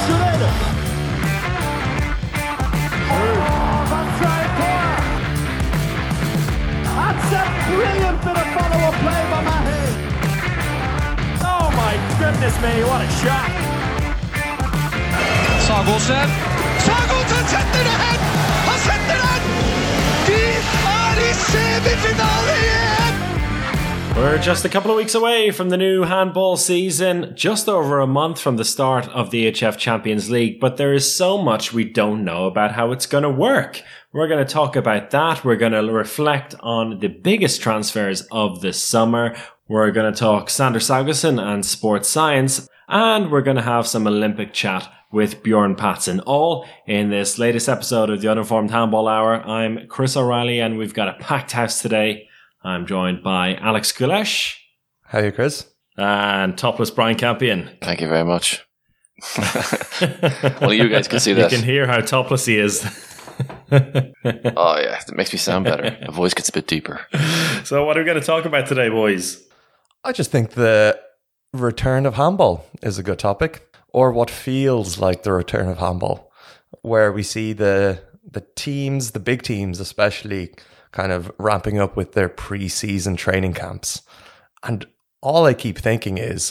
Schreuder. Van Zijlpoor. That's a brilliant bit of follow-up play by Mahe. Oh my goodness me, what a shot. Sagosen setter det hen! Han setter den! De i semifinale igjen! We're just a couple of weeks away from the new handball season, just over a month from the start of the EHF Champions League, but there is so much we don't know about how it's going to work. We're going to talk about that. We're going to reflect on the biggest transfers of the summer. We're going to talk Sander Sagosen and sports science, and we're going to have some Olympic chat with Bjorn Patson, all in this latest episode of the Uninformed Handball Hour. I'm Chris O'Reilly, and we've got a packed house today. I'm joined by Alex Kulesh. How are you, Chris? And topless Brian Campion. Thank you very much. Only you guys can see that. You can hear how topless he is. Oh yeah, it makes me sound better. My voice gets a bit deeper. So what are we going to talk about today, boys? I just think the return of handball is a good topic, or what feels like the return of handball, where we see the teams, the big teams especially, kind of ramping up with their pre-season training camps. And all I keep thinking is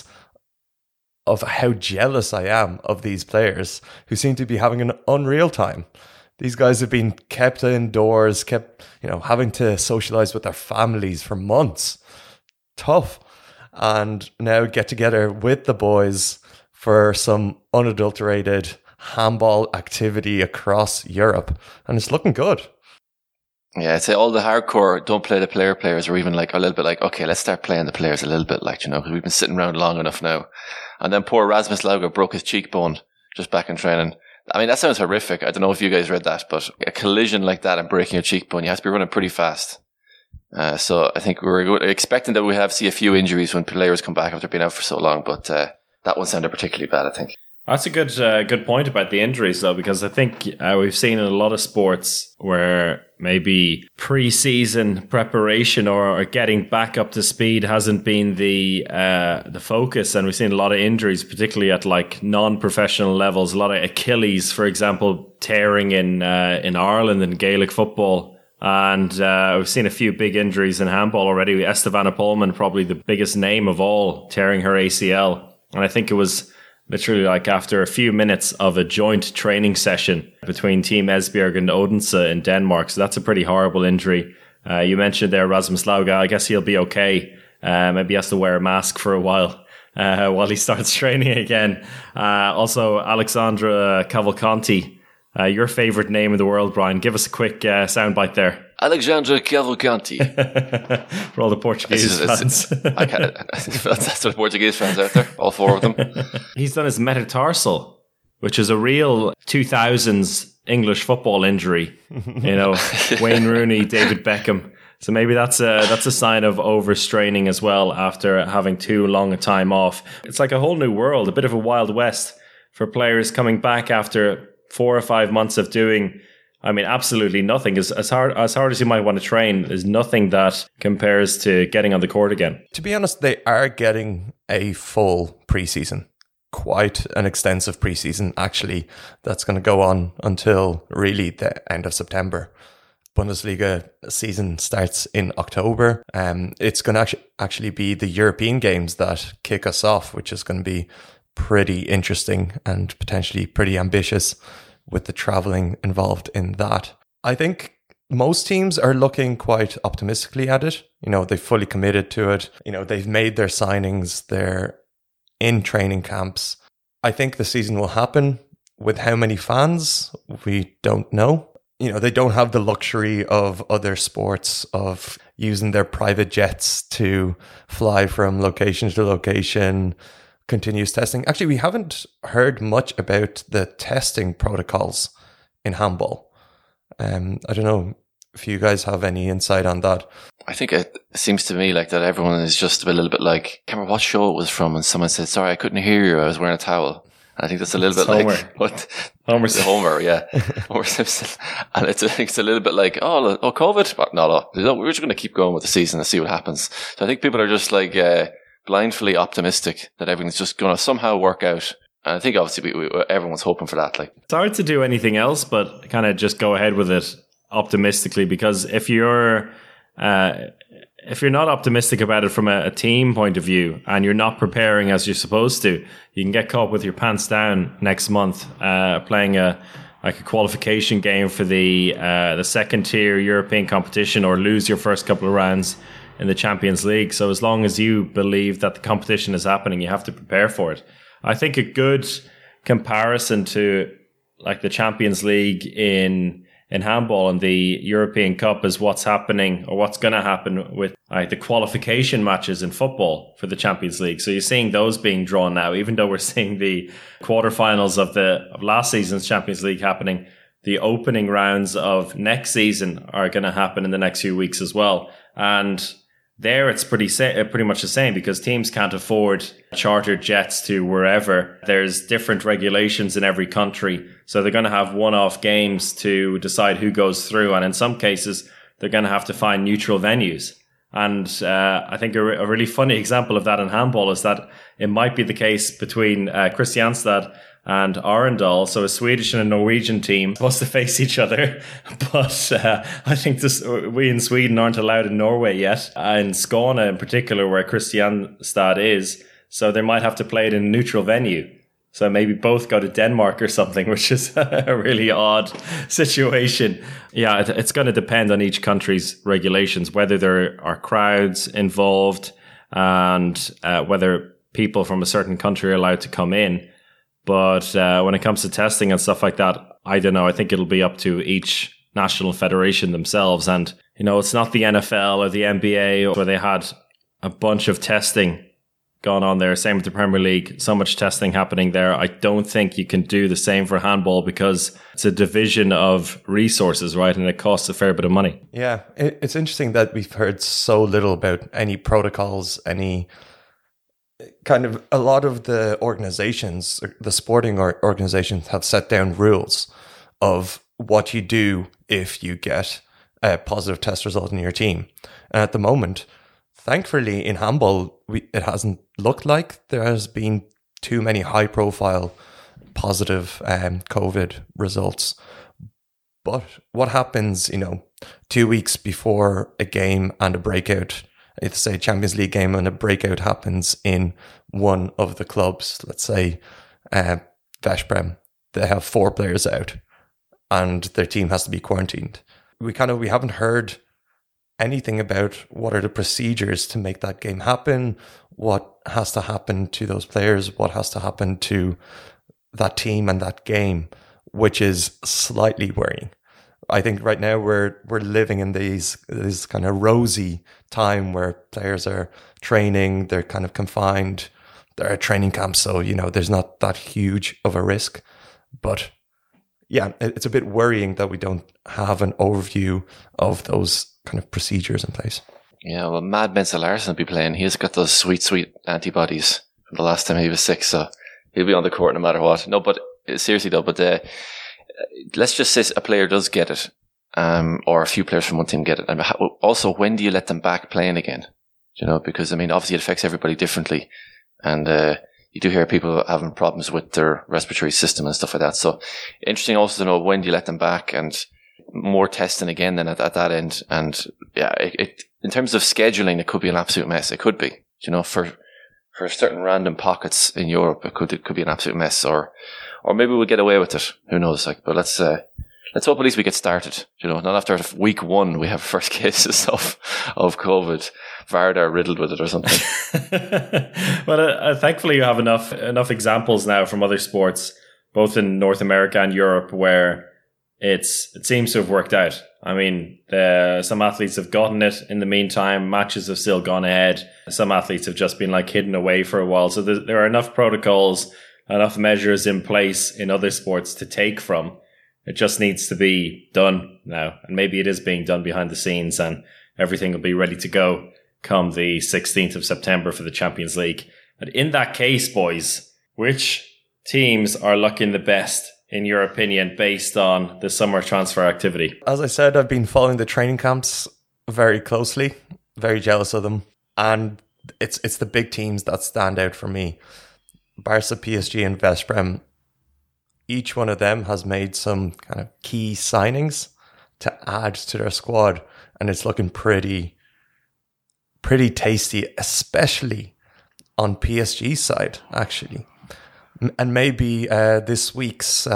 of how jealous I am of these players who seem to be having an unreal time. These guys have been kept indoors, having to socialize with their families for months. Tough. And now get together with the boys for some unadulterated handball activity across Europe. And it's looking good. Yeah, I'd say all the hardcore don't play the players are even like a little bit like, okay, let's start playing the players a little bit, like, because we've been sitting around long enough now. And then poor Rasmus Lauga broke his cheekbone just back in training. I mean, that sounds horrific. I don't know if you guys read that, but a collision like that and breaking your cheekbone, you have to be running pretty fast. So I think we're expecting that we see a few injuries when players come back after being out for so long, but that one sounded particularly bad, I think. That's a good point about the injuries, though, because I think we've seen in a lot of sports where maybe pre-season preparation or getting back up to speed hasn't been the focus, and we've seen a lot of injuries, particularly at like non-professional levels. A lot of Achilles, for example, tearing in Ireland in Gaelic football. And we've seen a few big injuries in handball already. Estevana Polman, probably the biggest name of all, tearing her ACL. And I think it was literally like after a few minutes of a joint training session between Team Esbjerg and Odense in Denmark. So that's a pretty horrible injury. You mentioned there Rasmus Lauga. I guess he'll be okay. Maybe he has to wear a mask for a while he starts training again. Also, Alexandra Cavalcanti. Your favorite name in the world, Brian. Give us a quick soundbite there. Alexandra Cavalcanti. For all the Portuguese fans. That's what Portuguese fans out there, all four of them. He's done his metatarsal, which is a real 2000s English football injury. Wayne Rooney, David Beckham. So maybe that's a sign of overstraining as well after having too long a time off. It's like a whole new world, a bit of a Wild West for players coming back after 4 or 5 months of doing, absolutely nothing. As hard as you might want to train, there's nothing that compares to getting on the court again. To be honest, they are getting a full preseason. Quite an extensive preseason, actually, that's going to go on until really the end of September. Bundesliga season starts in October. It's going to actually be the European games that kick us off, which is going to be pretty interesting and potentially pretty ambitious with the traveling involved in that. I think most teams are looking quite optimistically at it. They've fully committed to it. They've made their signings. They're in training camps. I think the season will happen. With how many fans, we don't know. They don't have the luxury of other sports of using their private jets to fly from location to location, continuous testing. Actually, we haven't heard much about the testing protocols in handball. I don't know if you guys have any insight on that. I think it seems to me like that everyone is just a little bit like, I can't remember what show it was from, and someone said, sorry, I couldn't hear you, I was wearing a towel. And I think that's a little bit Homer. like what Homer, yeah. Homer Simpson. And it's a little bit like, COVID? But no, we're just going to keep going with the season and see what happens. So I think people are just like blindly optimistic that everything's just going to somehow work out. And I think obviously everyone's hoping for that. Like, it's hard to do anything else but kind of just go ahead with it optimistically, because if you're not optimistic about it from a team point of view and you're not preparing as you're supposed to, you can get caught with your pants down next month playing a qualification game for the second tier European competition, or lose your first couple of rounds in the Champions League. So as long as you believe that the competition is happening, you have to prepare for it. I think a good comparison to like the Champions League in handball and the European Cup is what's happening, or what's going to happen with the qualification matches in football for the Champions League. So you're seeing those being drawn now, even though we're seeing the quarterfinals of last season's Champions League happening. The opening rounds of next season are going to happen in the next few weeks as well. And there it's pretty much the same, because teams can't afford chartered jets to wherever. There's different regulations in every country. So they're going to have one-off games to decide who goes through. And in some cases, they're going to have to find neutral venues. And I think a really funny example of that in handball is that it might be the case between Kristianstad and Arendal. So a Swedish and a Norwegian team supposed to face each other. But I think we in Sweden aren't allowed in Norway yet. In Skåne in particular, where Kristianstad is. So they might have to play it in a neutral venue. So maybe both go to Denmark or something, which is a really odd situation. Yeah, it's going to depend on each country's regulations, whether there are crowds involved and whether people from a certain country are allowed to come in. But when it comes to testing and stuff like that, I don't know. I think it'll be up to each national federation themselves. And, it's not the NFL or the NBA where they had a bunch of testing gone on there. Same with the Premier League. So much testing happening there. I don't think you can do the same for handball, because it's a division of resources, right? And it costs a fair bit of money. Yeah, it's interesting that we've heard so little about any protocols, any kind of, a lot of the organizations, the sporting organizations have set down rules of what you do if you get a positive test result in your team. And at the moment, thankfully in handball, it hasn't looked like there has been too many high profile positive COVID results. But what happens, 2 weeks before a game and a breakout, let's say Champions League game, and a breakout happens in one of the clubs, let's say Veszprem, they have 4 players out and their team has to be quarantined. We haven't heard anything about what are the procedures to make that game happen, what has to happen to those players, what has to happen to that team and that game, which is slightly worrying. I think right now we're living in this kind of rosy time where players are training, they're kind of confined, they're at training camps, so there's not that huge of a risk. But yeah, it's a bit worrying that we don't have an overview of those kind of procedures in place. Yeah, well, Mad Menzel Larson will be playing. He's got those sweet antibodies from the last time he was sick, so he'll be on the court no matter what. No, but seriously though, let's just say a player does get it, or a few players from one team get it. And also, when do you let them back playing again? Because obviously it affects everybody differently, and you do hear people having problems with their respiratory system and stuff like that. So interesting also to know, when do you let them back, and more testing again then at that end. And yeah, it in terms of scheduling, it could be an absolute mess. It could be, for certain random pockets in Europe, it could be an absolute mess, or maybe we'll get away with it. Who knows? But let's hope at least we get started. Not after week 1 we have first cases of COVID. Vardar riddled with it or something. Well, thankfully you have enough examples now from other sports, both in North America and Europe, where it seems to have worked out. Some athletes have gotten it in the meantime. Matches have still gone ahead. Some athletes have just been hidden away for a while. So there are enough protocols, enough measures in place in other sports to take from. It just needs to be done now. And maybe it is being done behind the scenes, and everything will be ready to go come the 16th of September for the Champions League. And in that case, boys, which teams are looking the best, in your opinion, based on the summer transfer activity? As I said, I've been following the training camps very closely, very jealous of them. And it's the big teams that stand out for me. Barca, PSG and Veszprém, each one of them has made some kind of key signings to add to their squad, and it's looking pretty tasty, especially on PSG's side, actually. And maybe this week's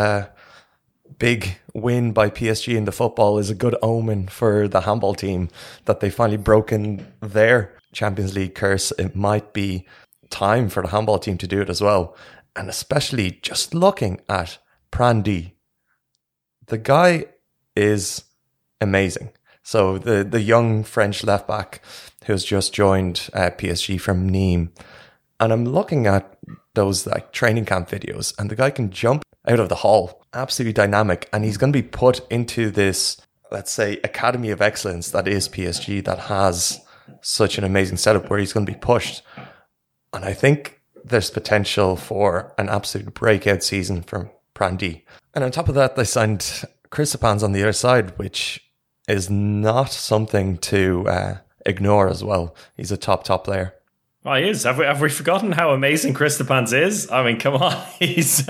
big win by PSG in the football is a good omen for the handball team, that they've finally broken their Champions League curse. It might be time for the handball team to do it as well. And especially just looking at Prandi, the guy is amazing. So the young French left back who has just joined PSG from Nîmes, and I'm looking at those like training camp videos, and the guy can jump out of the hall, absolutely dynamic, and he's going to be put into this, let's say, academy of excellence that is PSG, that has such an amazing setup where he's going to be pushed. And I think there's potential for an absolute breakout season from Prandi. And on top of that, they signed Cristopans on the other side, which is not something to ignore as well. He's a top player. Oh, he is. Have we forgotten how amazing Cristopans is? I mean, come on. He's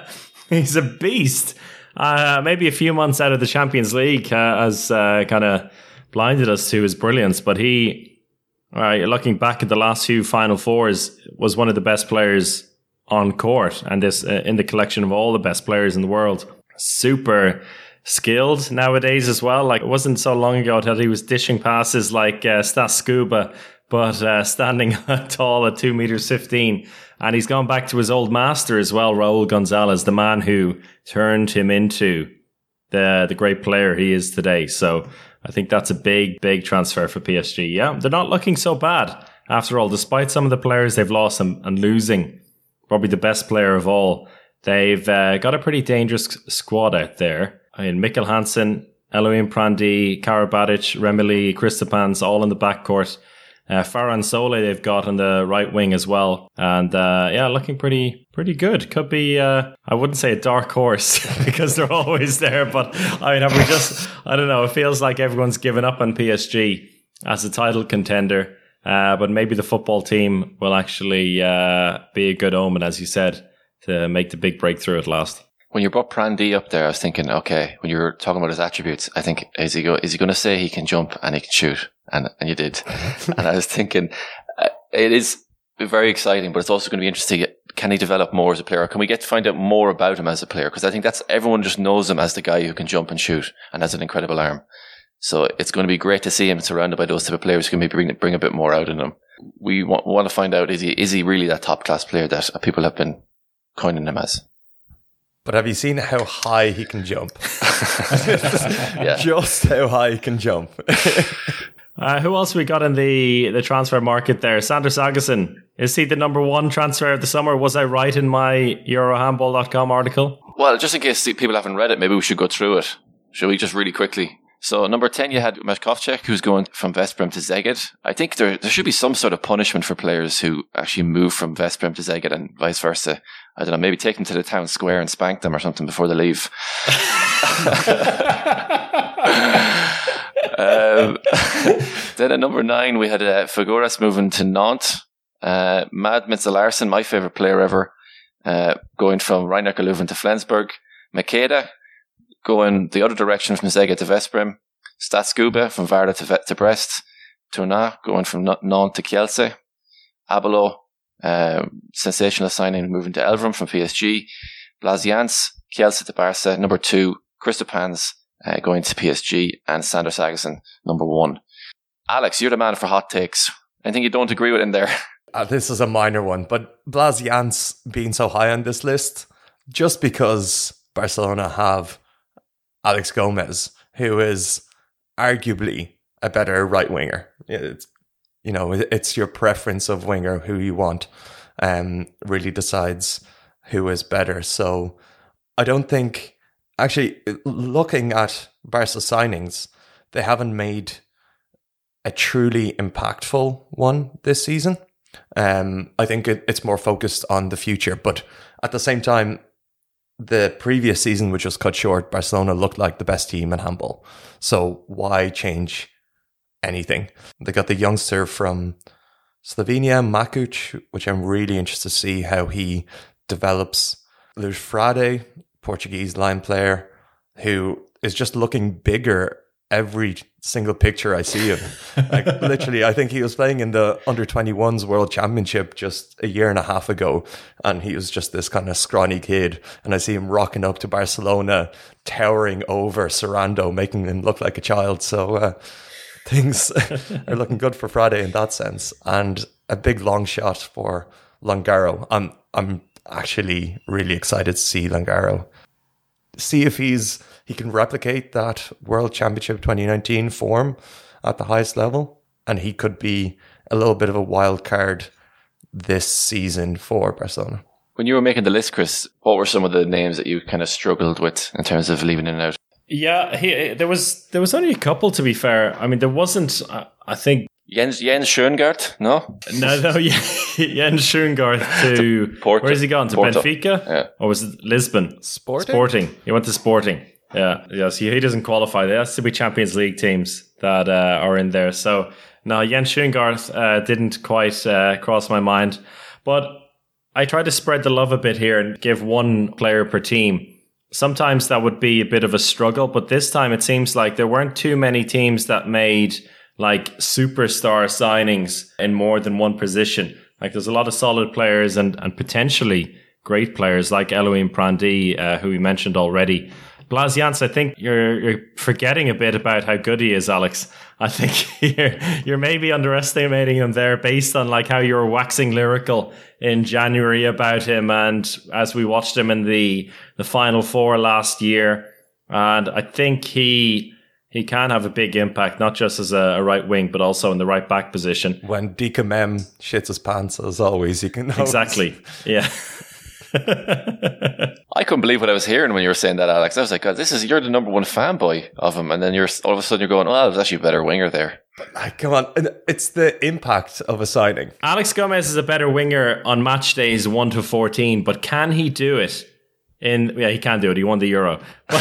a beast. Maybe a few months out of the Champions League has kind of blinded us to his brilliance. But he, looking back at the last few Final Fours, was one of the best players on court, and this in the collection of all the best players in the world. Super skilled nowadays as well. Like, it wasn't so long ago that he was dishing passes like Stas Scuba, but standing tall at 2 meters 15. And he's gone back to his old master as well, Raul Gonzalez, the man who turned him into the great player he is today. So I think that's a big transfer for PSG. Yeah, they're not looking so bad after all, despite some of the players they've lost and losing probably the best player of all. They've got a pretty dangerous squad out there. I mean, Mikkel Hansen, Elohim Prandi, Karabatic, Remili, Cristopans, all in the backcourt. Ferran Sole they've got on the right wing as well. And looking pretty good. Could be, I wouldn't say a dark horse because they're always there. But I mean, I don't know, it feels like everyone's given up on PSG as a title contender. But maybe the football team will actually be a good omen, as you said, to make the big breakthrough at last. When you brought Prandi up there, I was thinking, okay, when you were talking about his attributes, I think, is he going to say he can jump and he can shoot? And you did. And I was thinking, it is very exciting, but it's also going to be interesting. Can he develop more as a player? Can we get to find out more about him as a player? Because I think everyone just knows him as the guy who can jump and shoot and has an incredible arm. So it's going to be great to see him surrounded by those type of players who can maybe bring a bit more out in him. We want to find out, is he really that top class player that people have been coining him as? But have you seen how high he can jump? Yeah. Just how high he can jump. Who else we got in the transfer market there? Sander Sagosen. Is he the number one transfer of the summer? Was I right in my Eurohandball.com article? Well, just in case people haven't read it, maybe we should go through it. Shall we just really quickly? So number 10, you had Meszkowczyk, who's going from Veszprém to Szeged. I think there should be some sort of punishment for players who actually move from Veszprém to Szeged and vice versa. I don't know, maybe take them to the town square and spank them or something before they leave. Then at number 9, we had Figueres moving to Nantes. Mad Mitzel-Larsen, my favourite player ever, going from Rhein-Neckar Leuven to Flensburg. Makeda going the other direction from Szeged to Veszprém. Stas Scuba from Varda to Brest. Tournat going from Nantes to Kielce. Abelo, sensational signing, moving to Elverum from PSG. Blasians, Kielce to Barca. Number 2, Cristopans going to PSG. And Sander Sagosen, number 1. Alex, you're the man for hot takes. Anything you don't agree with in there? This is a minor one, but Blasians being so high on this list, just because Barcelona have Alex Gomez, who is arguably a better right winger. It's your preference of winger who you want, really decides who is better. So I don't think, actually, looking at Barca signings, they haven't made a truly impactful one this season. I think it's more focused on the future, but at the same time, the previous season, which was cut short, Barcelona looked like the best team in handball. So why change anything? They got the youngster from Slovenia, Makuc, which I'm really interested to see how he develops. There's Frade, Portuguese line player, who is just looking bigger every single picture I see him. Like literally, I think he was playing in the under-21s World Championship just a year and a half ago, and he was just this kind of scrawny kid. And I see him rocking up to Barcelona, towering over Sarando, making him look like a child. So things are looking good for Frade in that sense, and a big long shot for Longaro. I'm actually really excited to see Longaro. See if he can replicate that World Championship 2019 form at the highest level, and he could be a little bit of a wild card this season for Barcelona. When you were making the list, Chris, what were some of the names that you kind of struggled with in terms of leaving in and out? Yeah, there was only a couple, to be fair. I mean, there wasn't, I think... Jens Schoengaard, no? No, Jens Schoengaard to... Porto. Where has he gone? To Porto. Benfica? Yeah. Or was it Lisbon? Sporting. He went to Sporting. Yeah, so he doesn't qualify. There has to be Champions League teams that are in there. So, no, Jens Schoengaard didn't quite cross my mind. But I try to spread the love a bit here and give one player per team. Sometimes that would be a bit of a struggle, but this time it seems like there weren't too many teams that made like superstar signings in more than one position. Like there's a lot of solid players and potentially great players like Elohim Prandi, who we mentioned already. Blas Jans, I think you're forgetting a bit about how good he is, Alex. I think you're maybe underestimating him there based on like how you were waxing lyrical in January about him, and as we watched him in the Final Four last year. And I think he can have a big impact, not just as a right wing, but also in the right back position. When Dika Mem shits his pants, as always, you can know. Exactly, yeah. I couldn't believe what I was hearing when you were saying that, Alex. I was like, God, you're the number one fanboy of him, and then all of a sudden you're going, oh, there's actually a better winger there. Like, come on, it's the impact of a signing. Alex Gomez is a better winger on match days 1 to 14, but can he do it? He can do it. He won the Euro.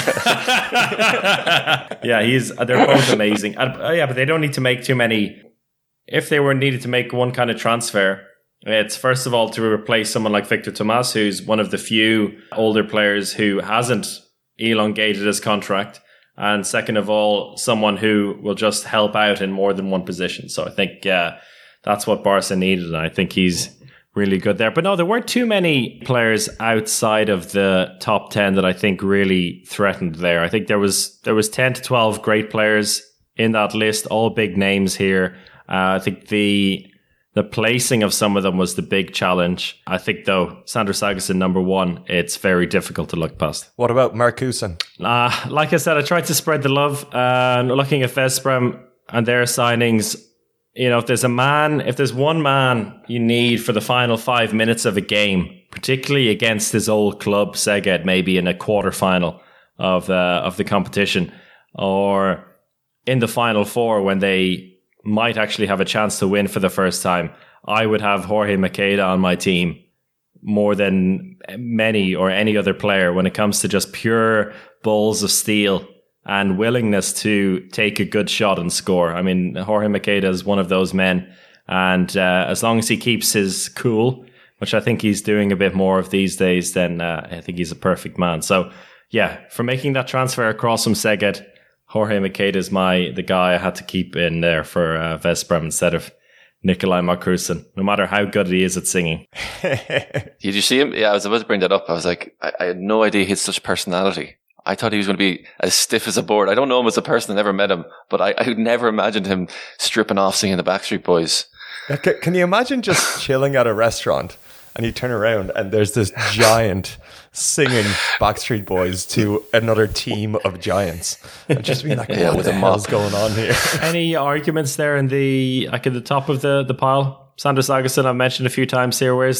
Yeah, they're both amazing. But they don't need to make too many. If they were needed to make one kind of transfer, it's first of all to replace someone like Victor Tomas, who's one of the few older players who hasn't elongated his contract. And second of all, someone who will just help out in more than one position. So I think that's what Barca needed. And I think he's really good there. But no, there weren't too many players outside of the top 10 that I think really threatened there. I think there was 10 to 12 great players in that list, all big names here. I think the placing of some of them was the big challenge. I think, though, Sandro Sagosen, number one, it's very difficult to look past. What about Markusen? Like I said, I tried to spread the love. Looking at Veszprem and their signings, you know, if there's one man you need for the final 5 minutes of a game, particularly against his old club, Szeged, maybe in a quarterfinal of the competition, or in the Final Four when they might actually have a chance to win for the first time, I would have Jorge Makeda on my team more than many or any other player when it comes to just pure balls of steel and willingness to take a good shot and score. I mean, Jorge Makeda is one of those men, and as long as he keeps his cool, which I think he's doing a bit more of these days, then I think he's a perfect man. So yeah, for making that transfer across from Szeged, Jorge Makeda is the guy I had to keep in there for Veszprem instead of Nikolai Markusen, no matter how good he is at singing. Did you see him? Yeah, I was about to bring that up. I was like, I had no idea he had such personality. I thought he was going to be as stiff as a board. I don't know him as a person, I never met him, but I never imagined him stripping off singing the Backstreet Boys. Can you imagine just chilling at a restaurant and you turn around and there's this giant singing Backstreet Boys to another team of giants? And just being like, what the hell's going on here? Any arguments there in the top of the pile? Sandro Sagosen, I've mentioned a few times here. Where's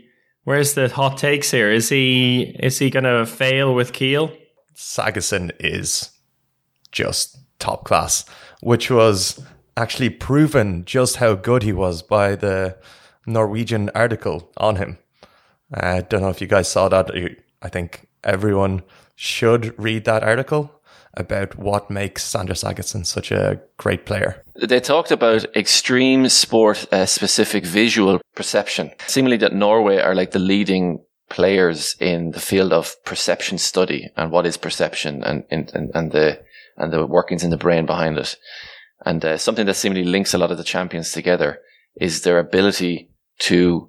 the hot takes here? Is he going to fail with Kiel? Sagosen is just top class, which was actually proven just how good he was by the Norwegian article on him. I don't know if you guys saw that. I think everyone should read that article. about what makes Sander Sagosen such a great player. They talked about extreme sport specific visual perception. Seemingly that Norway are like the leading players in the field of perception study and what is perception and the workings in the brain behind it. And something that seemingly links a lot of the champions together is their ability to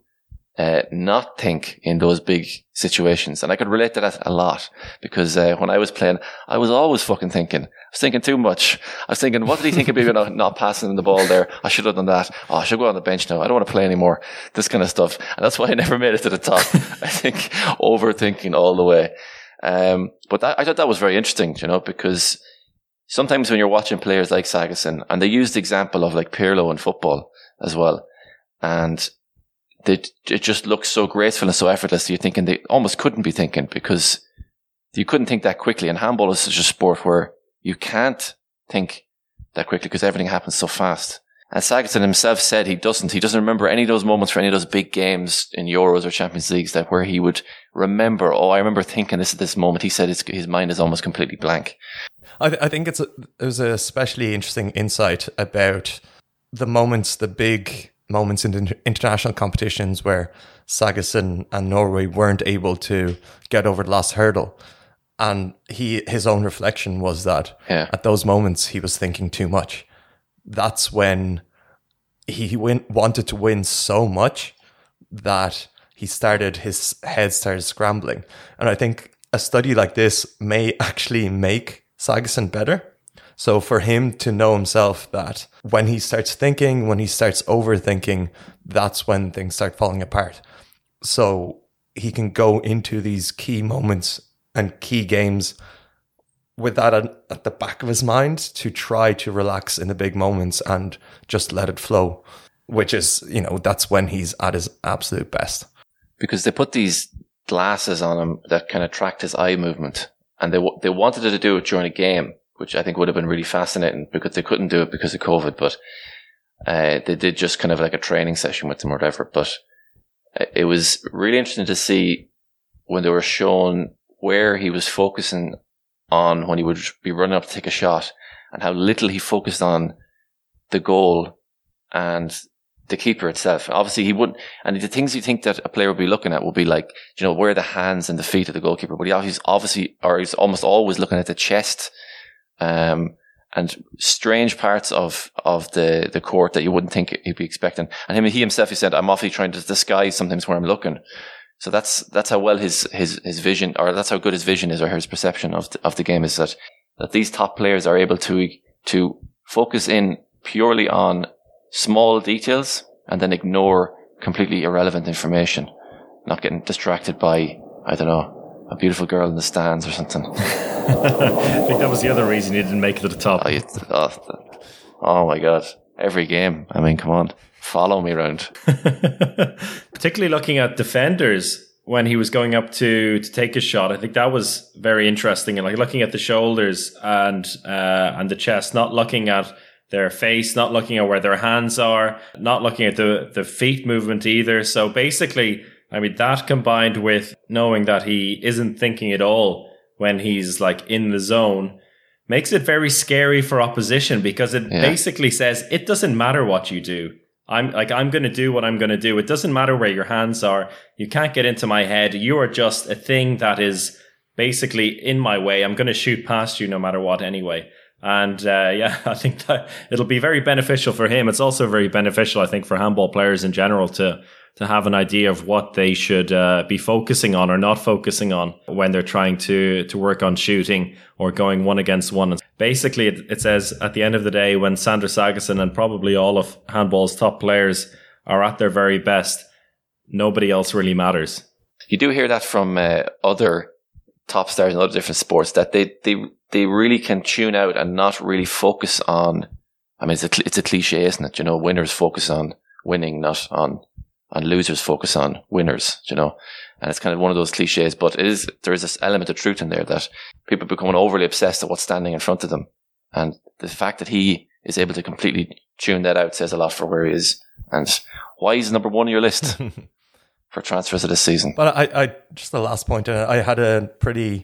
not think in those big situations. And I could relate to that a lot because when I was playing, I was always fucking thinking. I was thinking too much. I was thinking, what did he think of me not passing the ball there? I should have done that. Oh, I should go on the bench now. I don't want to play anymore. This kind of stuff. And that's why I never made it to the top. I think overthinking all the way. But I thought that was very interesting, because sometimes when you're watching players like Sagosen, and they used the example of like Pirlo in football as well, and it just looks so graceful and so effortless. You're thinking they almost couldn't be thinking because you couldn't think that quickly. And handball is such a sport where you can't think that quickly because everything happens so fast. And Sagosen himself said he doesn't remember any of those moments for any of those big games in Euros or Champions Leagues that where he would remember, I remember thinking this at this moment. He said his mind is almost completely blank. I think it was a especially interesting insight about the big moments in the international competitions where Sagosen and Norway weren't able to get over the last hurdle. And his own reflection was that at those moments he was thinking too much. That's when he wanted to win so much that his head started scrambling. And I think a study like this may actually make Sagosen better. So for him to know himself that when he starts thinking, when he starts overthinking, that's when things start falling apart. So he can go into these key moments and key games with that at the back of his mind to try to relax in the big moments and just let it flow, which is, that's when he's at his absolute best. Because they put these glasses on him that kind of tracked his eye movement, and they wanted to do it during a game, which I think would have been really fascinating because they couldn't do it because of COVID, but they did just kind of like a training session with him or whatever. But it was really interesting to see when they were shown where he was focusing on when he would be running up to take a shot and how little he focused on the goal and the keeper itself. Obviously he wouldn't, and the things you think that a player would be looking at would be like, where are the hands and the feet of the goalkeeper? But he's almost always looking at the chest, and strange parts of the court that you wouldn't think he'd be expecting. And he himself, he said, I'm awfully trying to disguise sometimes where I'm looking. So that's how well his vision, or that's how good his vision is, or his perception of the game is, that these top players are able to focus in purely on small details and then ignore completely irrelevant information, not getting distracted by, I don't know, a beautiful girl in the stands or something. I think that was the other reason he didn't make it to the top. Oh my God. Every game. I mean, come on. Follow me around. Particularly looking at defenders when he was going up to take a shot. I think that was very interesting. And like looking at the shoulders and the chest, not looking at their face, not looking at where their hands are, not looking at the feet movement either. So basically, I mean, that combined with knowing that he isn't thinking at all when he's like in the zone makes it very scary for opposition, because it basically says it doesn't matter what you do. I'm going to do what I'm going to do. It doesn't matter where your hands are. You can't get into my head. You are just a thing that is basically in my way. I'm going to shoot past you no matter what anyway. And I think that it'll be very beneficial for him. It's also very beneficial, I think, for handball players in general to have an idea of what they should be focusing on or not focusing on when they're trying to work on shooting or going one against one. Basically, it says at the end of the day, when Sander Sagosen and probably all of handball's top players are at their very best, nobody else really matters. You do hear that from other top stars in other different sports, that they really can tune out and not really focus on, I mean, it's a cliche, isn't it? Winners focus on winning, not on losers focus on winners, and it's kind of one of those cliches, but there is this element of truth in there that people become overly obsessed at what's standing in front of them. And the fact that he is able to completely tune that out says a lot for where he is and why he's number one on your list for transfers of this season. But I just the last point, I had a pretty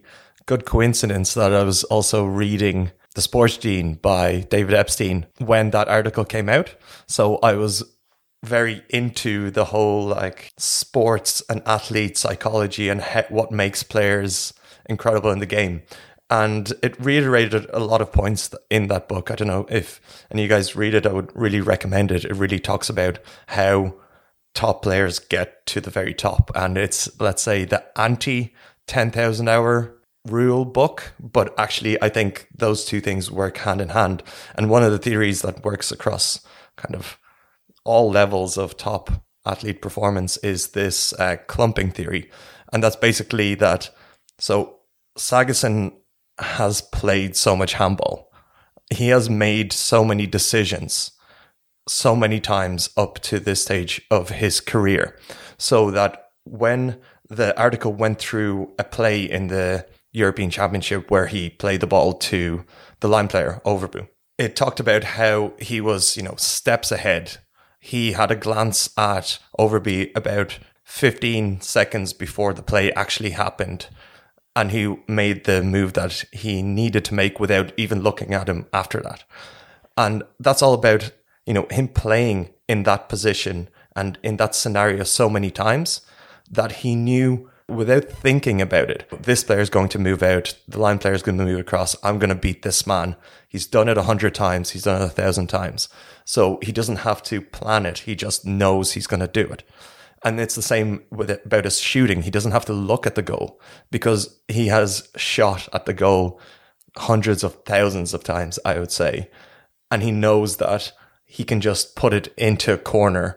good coincidence that I was also reading The Sports Gene by David Epstein when that article came out. So I was very into the whole like sports and athlete psychology and what makes players incredible in the game. And it reiterated a lot of points in that book. I don't know if any of you guys read it, I would really recommend it. It really talks about how top players get to the very top. And it's, let's say, the anti 10,000 hour rule book. But actually, I think those two things work hand in hand. And one of the theories that works across kind of all levels of top athlete performance is this clumping theory. And that's basically that. So Sagosen has played so much handball. He has made so many decisions so many times up to this stage of his career, so that when the article went through a play in the European Championship where he played the ball to the line player, Overbu, it talked about how he was, steps ahead. He had a glance at Overby about 15 seconds before the play actually happened. And he made the move that he needed to make without even looking at him after that. And that's all about, him playing in that position and in that scenario so many times that he knew without thinking about it, this player is going to move out, the line player is going to move across, I'm going to beat this man. He's done it 100 times, he's done it 1,000 times. So he doesn't have to plan it, he just knows he's going to do it. And it's the same about his shooting. He doesn't have to look at the goal because he has shot at the goal hundreds of thousands of times, I would say. And he knows that he can just put it into a corner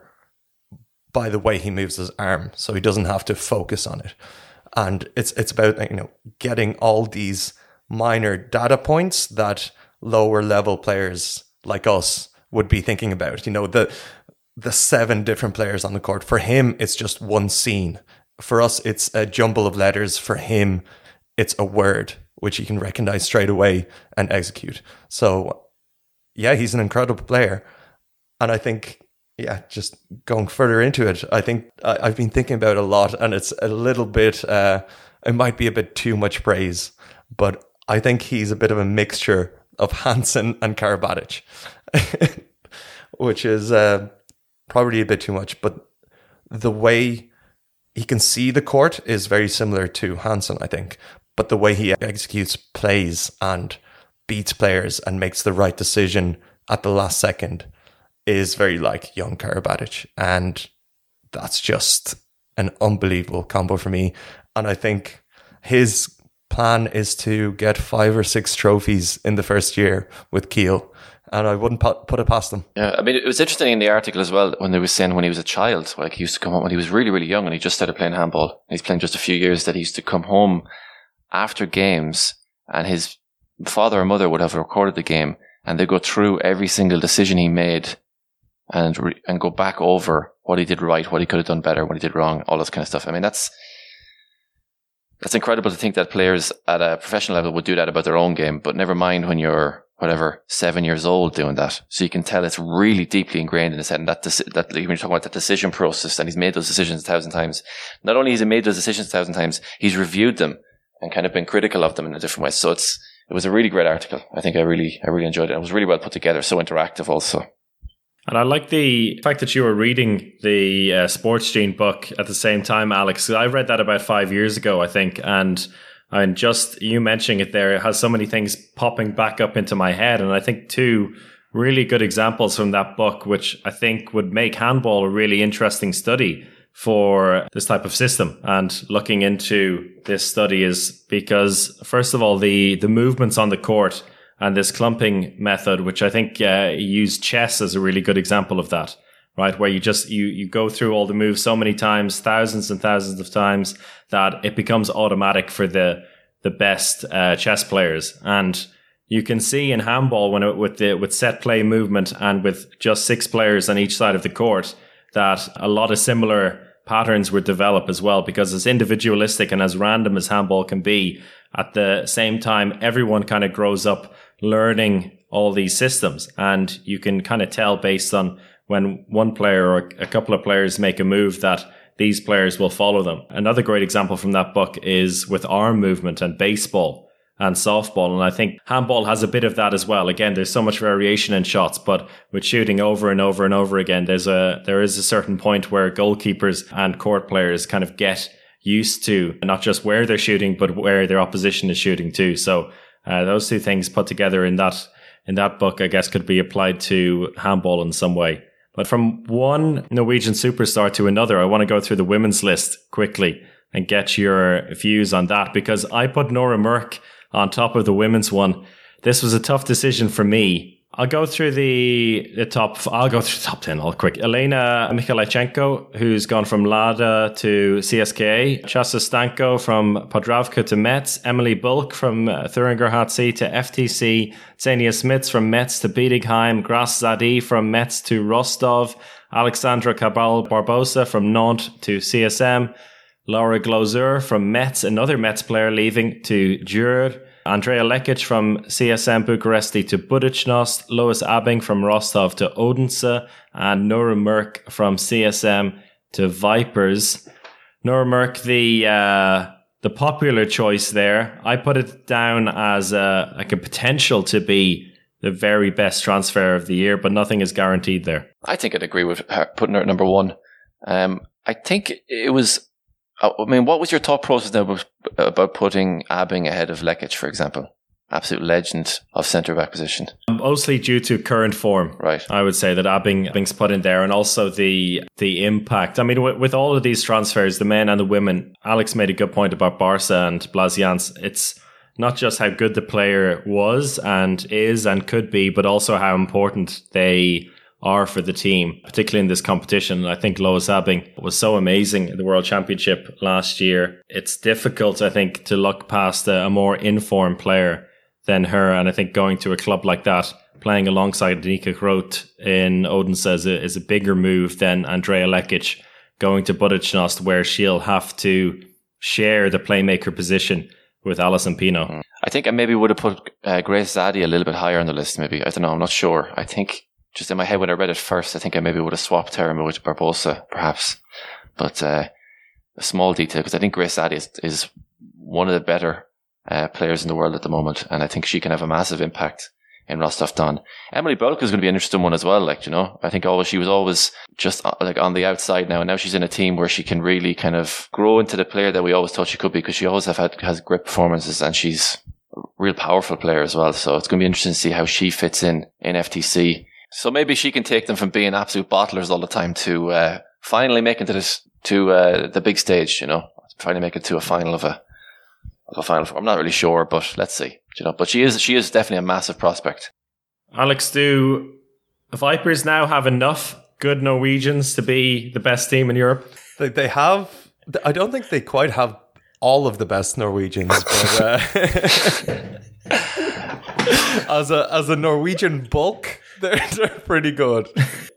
by the way he moves his arm. So he doesn't have to focus on it. And it's about, getting all these minor data points that lower level players like us would be thinking about. The 7 different players on the court. For him, it's just one scene. For us, it's a jumble of letters. For him, it's a word, which he can recognize straight away and execute. So, yeah, he's an incredible player. And I think, just going further into it, I think I've been thinking about it a lot, and it's a little bit, it might be a bit too much praise, but I think he's a bit of a mixture of Hansen and Karabatic, which is probably a bit too much, but the way he can see the court is very similar to Hansen, I think. But the way he executes plays and beats players and makes the right decision at the last second is very like young Karabatic. And that's just an unbelievable combo for me. And I think his plan is to get 5 or 6 trophies in the first year with Kiel. And I wouldn't put it past them. Yeah, I mean, it was interesting in the article as well when they were saying when he was a child, like he used to come home when he was really, really young and he just started playing handball. He's playing just a few years, that he used to come home after games and his father or mother would have recorded the game and they go through every single decision he made and go back over what he did right, what he could have done better, what he did wrong, all this kind of stuff. I mean, that's incredible to think that players at a professional level would do that about their own game, but never mind when you're 7 years old doing that. So you can tell it's really deeply ingrained in his head. And that when you're talking about that decision process, and he's made those decisions 1,000 times. Not only has he made those decisions 1,000 times, he's reviewed them and kind of been critical of them in a different way. So it was a really great article. I think I really enjoyed it. It was really well put together, so interactive also. And I like the fact that you were reading the Sports Gene book at the same time, Alex. I read that about 5 years ago, I think, and just you mentioning it there, it has so many things popping back up into my head. And I think 2 really good examples from that book, which I think would make handball a really interesting study for this type of system. And looking into this study is because, first of all, the movements on the court and this clumping method, which I think you use chess as a really good example of that, right? Where you go through all the moves so many times, thousands and thousands of times, that it becomes automatic for the best chess players. And you can see in handball with set play movement and with just 6 players on each side of the court that a lot of similar patterns would develop as well, because as individualistic and as random as handball can be, at the same time, everyone kind of grows up learning all these systems. And you can kind of tell based on when one player or a couple of players make a move that these players will follow them. Another great example from that book is with arm movement and baseball and softball. And I think handball has a bit of that as well. Again, there's so much variation in shots, but with shooting over and over and over again, there is a certain point where goalkeepers and court players kind of get used to not just where they're shooting, but where their opposition is shooting too. So those two things put together in that book, I guess, could be applied to handball in some way. But from one Norwegian superstar to another, I want to go through the women's list quickly and get your views on that, because I put Nora Mørk on top of the women's one. This was a tough decision for me. I'll go through the top 10 all quick. Elena Mikhailichenko, who's gone from Lada to CSKA. Chasa Stanko from Podravka to Metz. Emily Bulk from Thüringer HC to FTC. Xenia Smits from Metz to Bietigheim. Gras Zadi from Metz to Rostov. Alexandra Cabal Barbosa from Nantes to CSM. Laura Glosur from Metz, another Metz player, leaving to Djur. Andrea Lekic from CSM Bucuresti to Budućnost, Lois Abing from Rostov to Odense, and Nora Mørk from CSM to Vipers. Nora Mørk, the popular choice there. I put it down as a potential to be the very best transfer of the year, but nothing is guaranteed there. I think I'd agree with her, putting her at number one. I think it was... I mean, what was your thought process now about putting Abing ahead of Lekic, for example? Absolute legend of centre-back position. Mostly due to current form. Right. I would say that Abing's put in there, and also the impact. I mean, with all of these transfers, the men and the women, Alex made a good point about Barca and Blasians. It's not just how good the player was and is and could be, but also how important they are for the team, particularly in this competition. I think Lois Abing was so amazing in the World Championship last year. It's difficult, I think, to look past a more informed player than her. And I think going to a club like that, playing alongside Nika Groth in Odense is a bigger move than Andrea Lekic going to Budućnost, where she'll have to share the playmaker position with Alison Pino. I think I maybe would have put Grace Zadi a little bit higher on the list, maybe. I don't know, I'm not sure. I think just in my head when I read it first, I think I maybe would have swapped her with Barbosa, perhaps. But a small detail, because I think Grace Zadi is one of the better players in the world at the moment, and I think she can have a massive impact in Rostov-Don. Emily Bulk is going to be an interesting one as well. I think she was always just on the outside now, and now she's in a team where she can really kind of grow into the player that we always thought she could be, because she always has great performances, and she's a real powerful player as well. So it's going to be interesting to see how she fits in FTC. So maybe she can take them from being absolute bottlers all the time to finally making to the big stage. Finally make it to a final of a final. I'm not really sure, but let's see. But she is definitely a massive prospect. Alex, do the Vipers now have enough good Norwegians to be the best team in Europe? They have. I don't think they quite have all of the best Norwegians, but as a Norwegian bulk, they're pretty good.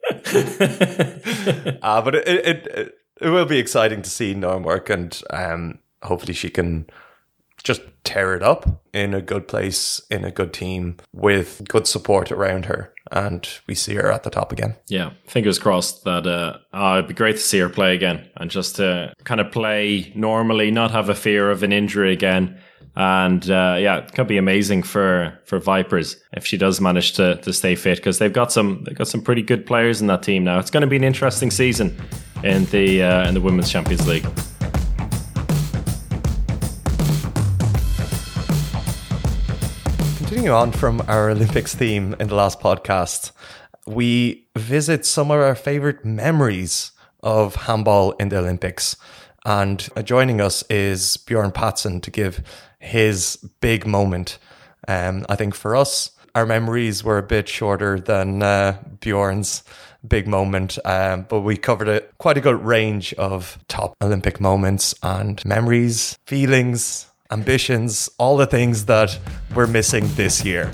But it will be exciting to see Nora Mørk, and hopefully she can just tear it up in a good place, in a good team, with good support around her, and we see her at the top again. Yeah, fingers crossed that it'd be great to see her play again, and just to kind of play normally, not have a fear of an injury again. And it could be amazing for Vipers if she does manage to stay fit, because they've got some pretty good players in that team now. It's going to be an interesting season in the Women's Champions League. Continuing on from our Olympics theme in the last podcast, we visit some of our favourite memories of handball in the Olympics. And joining us is Bjorn Patzon to give his big moment. I think for us, our memories were a bit shorter than Bjorn's big moment, but we covered quite a good range of top Olympic moments and memories, feelings, ambitions, all the things that we're missing this year.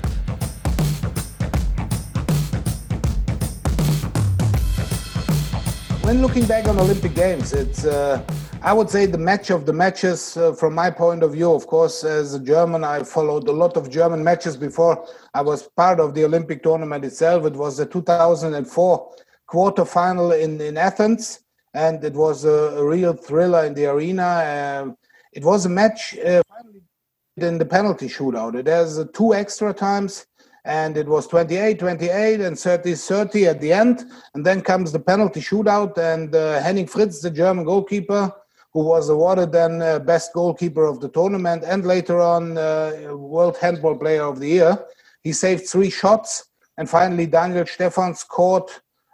When looking back on Olympic Games, it's I would say the match of the matches from my point of view. Of course, as a German, I followed a lot of German matches before I was part of the Olympic tournament itself. It was the 2004 quarterfinal in Athens. and it was a real thriller in the arena. It was a match finally in the penalty shootout. It has 2 extra times, and it was 28-28 and 30-30 at the end. And then comes the penalty shootout, and Henning Fritz, the German goalkeeper, who was awarded then best goalkeeper of the tournament and later on World Handball Player of the Year. He saved 3 shots, and finally Daniel Stephan scored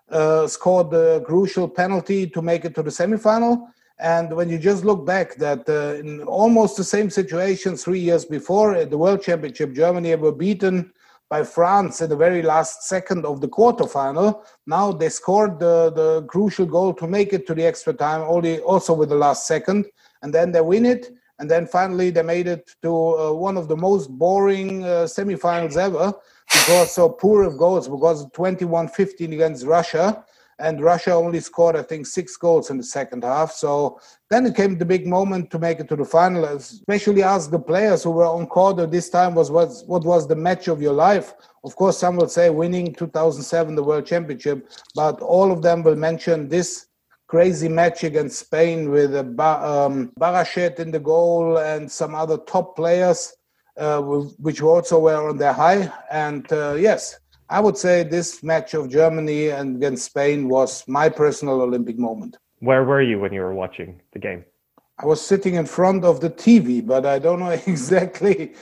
the crucial penalty to make it to the semifinal. And when you just look back that in almost the same situation 3 years before at the World Championship, Germany were beaten by France in the very last second of the quarterfinal. Now they scored the crucial goal to make it to the extra time, also with the last second, and then they win it. And then finally they made it to one of the most boring semifinals ever, because so poor of goals, because 21-15 against Russia. And Russia only scored, I think, 6 goals in the second half. So then it came the big moment to make it to the final, especially ask the players who were on court at this time what was the match of your life. Of course, some will say winning 2007, the World Championship, but all of them will mention this crazy match against Spain with Barachet in the goal and some other top players, which also were on their high. And yes, I would say this match of Germany and against Spain was my personal Olympic moment. Where were you when you were watching the game? I was sitting in front of the TV, but I don't know exactly.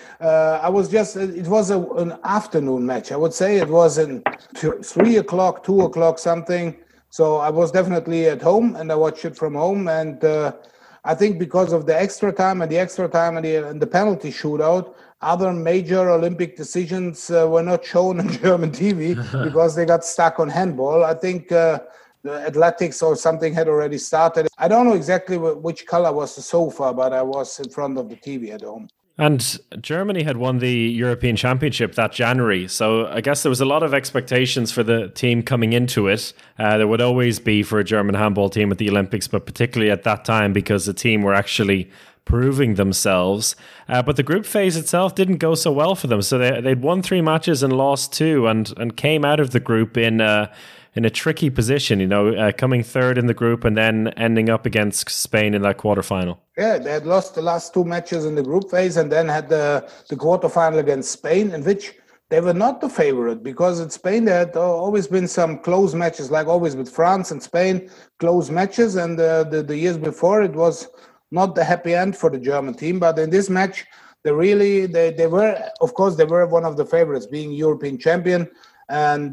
It was an afternoon match. I would say it was in 3 o'clock, 2 o'clock, something. So I was definitely at home and I watched it from home. And I think because of the extra time and the penalty shootout, other major Olympic decisions were not shown on German TV because they got stuck on handball. I think the athletics or something had already started. I don't know exactly which color was the sofa, but I was in front of the TV at home. And Germany had won the European Championship that January. So I guess there was a lot of expectations for the team coming into it. There would always be for a German handball team at the Olympics, but particularly at that time because the team were actually proving themselves. But the group phase itself didn't go so well for them. So they'd won 3 matches and lost 2 and came out of the group in a tricky position, coming third in the group and then ending up against Spain in that quarterfinal. Yeah, they had lost the last 2 matches in the group phase and then had the quarterfinal against Spain, in which they were not the favorite, because in Spain there had always been some close matches, like always with France and Spain, close matches. And the years before, it was not the happy end for the German team. But in this match, they were, of course, they were one of the favorites, being European champion. And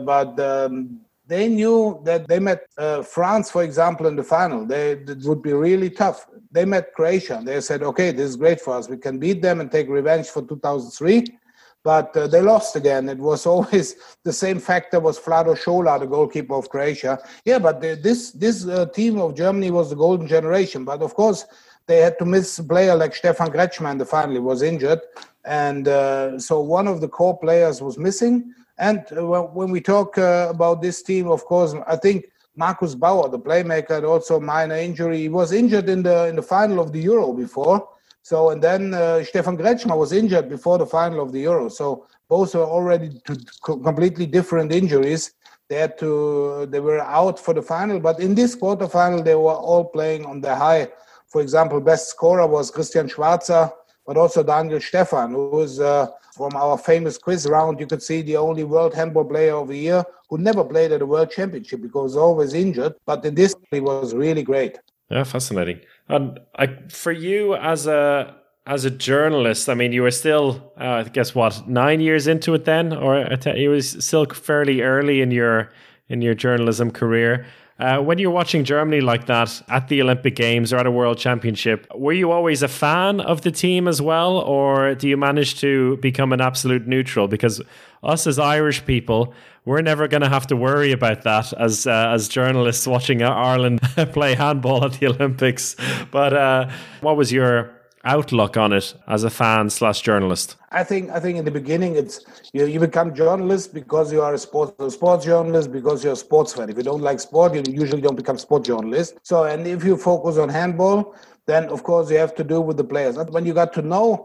they knew that they met France, for example, in the final. It would be really tough. They met Croatia. They said, okay, this is great for us. We can beat them and take revenge for 2003. But they lost again. It was always the same factor was Vlado Schola, the goalkeeper of Croatia. Yeah, but this team of Germany was the golden generation. But of course, they had to miss a player like Stefan Kretschmer in the final. He was injured. And so one of the core players was missing. And when we talk about this team, of course, I think Markus Bauer, the playmaker, had also a minor injury. He was injured in the final of the Euro before. So, and then Stefan Kretschmer was injured before the final of the Euro. So both were already completely different injuries. They were out for the final. But in this quarterfinal, they were all playing on their high. For example, best scorer was Christian Schwarzer, but also Daniel Stephan, who was from our famous quiz round. You could see the only World Handball Player of the Year who never played at a World Championship because he was always injured. But in this, he was really great. Yeah, fascinating. And for you as a journalist, I mean, you were still, I guess, 9 years into it then, or it was still fairly early in your journalism career. When you're watching Germany like that at the Olympic Games or at a World Championship, were you always a fan of the team as well, or do you manage to become an absolute neutral? Because us as Irish people, we're never going to have to worry about that as journalists watching Ireland play handball at the Olympics. But what was your outlook on it as a fan/journalist? I think in the beginning it's you become journalist because you are a sports journalist, because you're a sports fan. If you don't like sport, you usually don't become sport journalist. So, and if you focus on handball, then of course you have to do with the players. When you got to know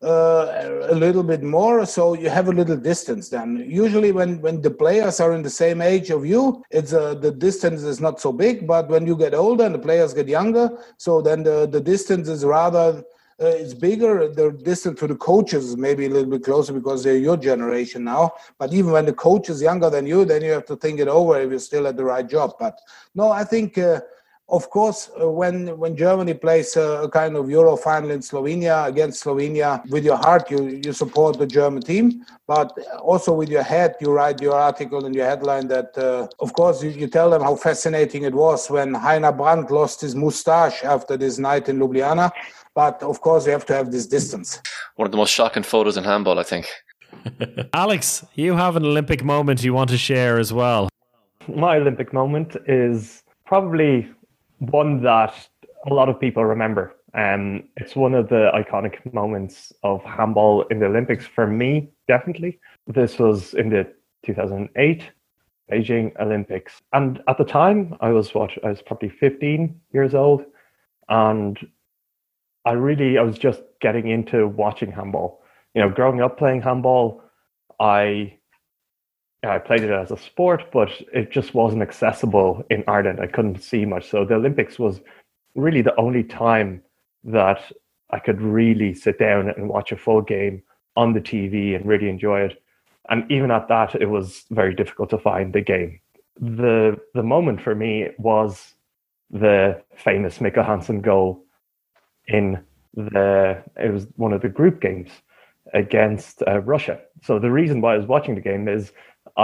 a little bit more, so you have a little distance then. Usually when the players are in the same age of you, it's the distance is not so big, but when you get older and the players get younger, so then the distance is rather it's bigger. The distance to the coaches is maybe a little bit closer because they're your generation now. But even when the coach is younger than you, then you have to think it over if you're still at the right job. But no, I think of course, when Germany plays a kind of Euro final in Slovenia against Slovenia, with your heart you support the German team, but also with your head you write your article and your headline that, of course, you tell them how fascinating it was when Heiner Brandt lost his moustache after this night in Ljubljana. But of course, you have to have this distance. One of the most shocking photos in handball, I think. Alex, you have an Olympic moment you want to share as well. My Olympic moment is probably one that a lot of people remember. It's one of the iconic moments of handball in the Olympics for me, definitely. This was in the 2008 Beijing Olympics. And at the time, I was probably 15 years old. And I was just getting into watching handball. You know, growing up playing handball, I played it as a sport, but it just wasn't accessible in Ireland. I couldn't see much. So the Olympics was really the only time that I could really sit down and watch a full game on the TV and really enjoy it. And even at that, it was very difficult to find the game. The moment for me was the famous Mikkel Hansen goal it was one of the group games against Russia. So the reason why I was watching the game is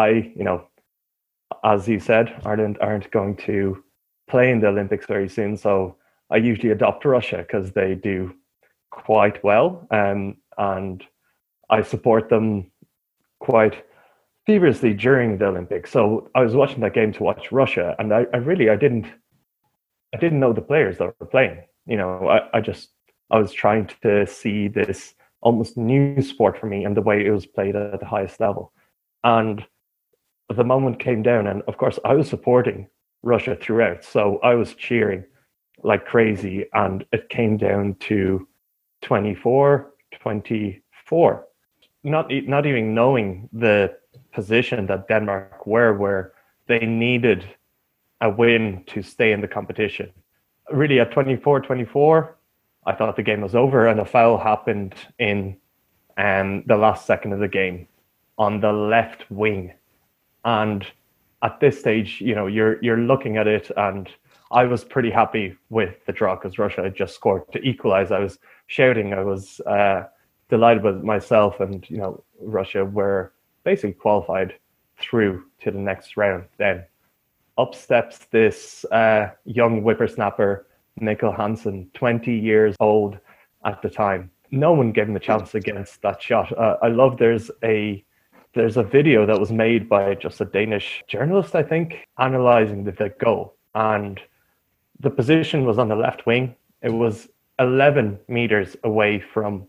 as you said, Ireland aren't going to play in the Olympics very soon. So I usually adopt Russia because they do quite well. And I support them quite feverishly during the Olympics. So I was watching that game to watch Russia, and I didn't know the players that were playing. You know, I was trying to see this almost new sport for me and the way it was played at the highest level. And the moment came down, and of course I was supporting Russia throughout. So I was cheering like crazy, and it came down to 24-24. Not even knowing the position that Denmark were, where they needed a win to stay in the competition. Really, at 24-24, I thought the game was over, and a foul happened in the last second of the game on the left wing. And at this stage, you know, you're looking at it, and I was pretty happy with the draw because Russia had just scored to equalize. I was shouting. I was delighted with myself, and you know, Russia were basically qualified through to the next round. Then up steps this young whippersnapper, Mikkel Hansen, 20 years old at the time. No one gave him a chance against that shot. I love there's a video that was made by just a Danish journalist, I think, analyzing the goal. And the position was on the left wing. It was 11 meters away from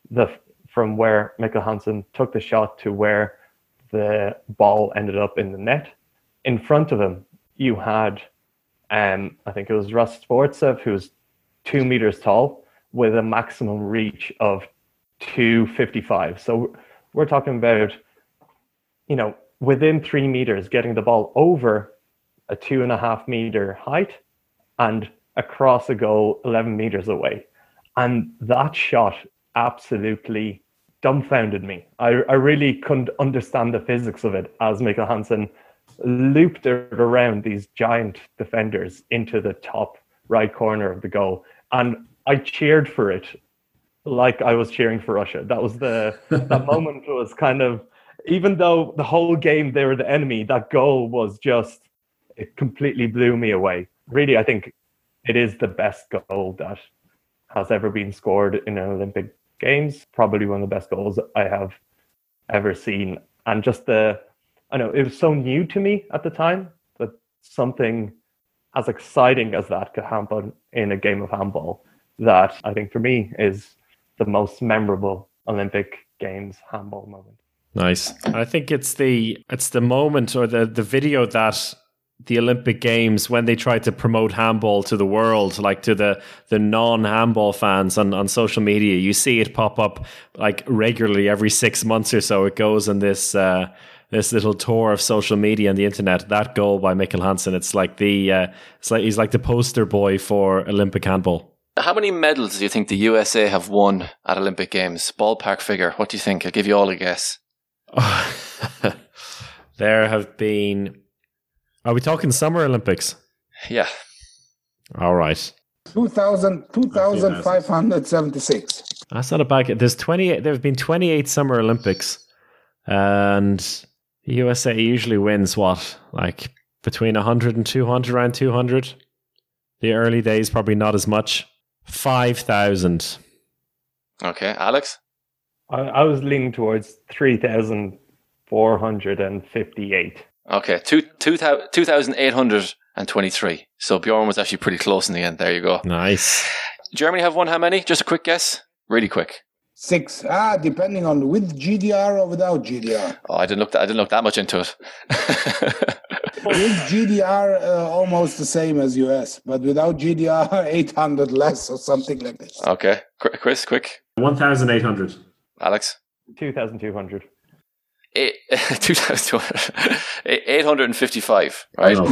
where Mikkel Hansen took the shot to where the ball ended up in the net. In front of him, you had, I think it was Rostvortsev, who was 2 meters tall with a maximum reach of 255. So we're talking about, you know, within 3 meters, getting the ball over a 2.5 meter height and across a goal 11 meters away. And that shot absolutely dumbfounded me. I really couldn't understand the physics of it as Mikkel Hansen looped it around these giant defenders into the top right corner of the goal. And I cheered for it like I was cheering for Russia. That was that moment was kind of, even though the whole game they were the enemy, that goal was just, it completely blew me away. Really, I think it is the best goal that has ever been scored in an Olympic Games. Probably one of the best goals I have ever seen. And just I know it was so new to me at the time that something as exciting as that could happen in a game of handball, that I think for me is the most memorable Olympic Games handball moment. Nice. I think it's the moment or the video that the Olympic Games, when they try to promote handball to the world, like to the non-handball fans on social media, you see it pop up like regularly every 6 months or so. It goes on this little tour of social media and the internet. That goal by Mikkel Hansen, it's like he's like the poster boy for Olympic handball. How many medals do you think the USA have won at Olympic Games? Ballpark figure. What do you think? I'll give you all a guess. There have been... Are we talking Summer Olympics? Yeah. All right. 2,576. That's not a bad... There have been 28 Summer Olympics. And the USA usually wins, like between 100 and 200, around 200. The early days, probably not as much. 5,000. Okay, Alex? I was leaning towards 3,458. Okay, 2,823. So Bjorn was actually pretty close in the end. There you go. Nice. Germany have won how many? Just a quick guess. Really quick. 6. Depending on with GDR or without GDR. Oh, I didn't look that much into it. With GDR, almost the same as US, but without GDR, 800 less or something like this. Okay, Chris, quick. 1,800. Alex. 2,200. 855, right? But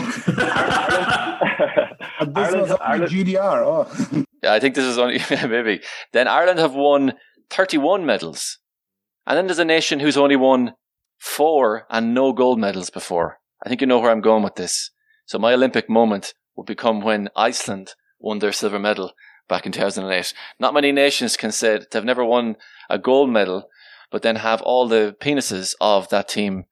this was only GDR. Oh. Yeah, I think this is only maybe. Then Ireland have won 31 medals, and then there's a nation who's only won 4 and no gold medals before. I think you know where I'm going with this. So my Olympic moment will become when Iceland won their silver medal back in 2008. Not many nations can say they've never won a gold medal, but then have all the penises of that team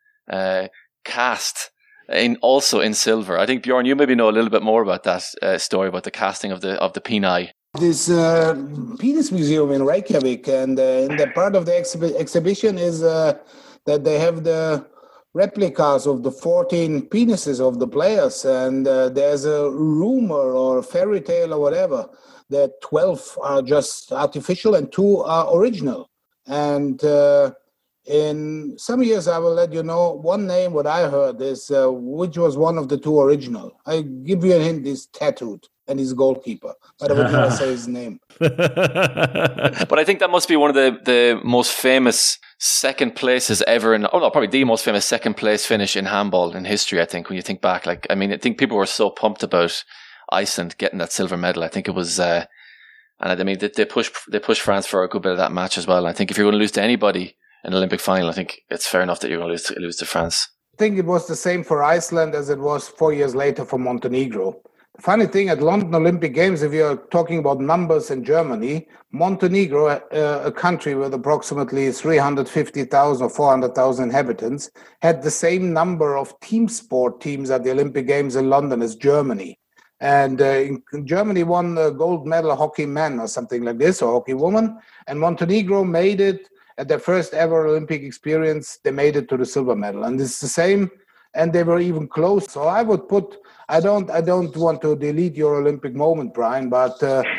cast also in silver. I think, Bjorn, you maybe know a little bit more about that story about the casting of the peni. This penis museum in Reykjavik, and in the part of the exhibition is that they have the replicas of the 14 penises of the players, and there's a rumor or a fairy tale or whatever that 12 are just artificial and 2 are original. And in some years, I will let you know one name. What I heard is which was one of the 2 original. I give you a hint: he's tattooed and he's goalkeeper, but I would never say his name. But I think that must be one of the most famous second places ever probably the most famous second place finish in handball in history. I think when you think back, I think people were so pumped about Iceland getting that silver medal. I think it was, and I mean they pushed France for a good bit of that match as well. I think if you're going to lose to anybody in an Olympic final, I think it's fair enough that you're going to lose to France. I think it was the same for Iceland as it was 4 years later for Montenegro. The funny thing at London Olympic Games, if you're talking about numbers in Germany, Montenegro, a country with approximately 350,000 or 400,000 inhabitants, had the same number of team sport teams at the Olympic Games in London as Germany. And Germany won the gold medal hockey men or something like this, or hockey woman. And Montenegro made it at their first ever Olympic experience. They made it to the silver medal. And it's the same. And they were even close. So I would put, I don't want to delete your Olympic moment, Brian, but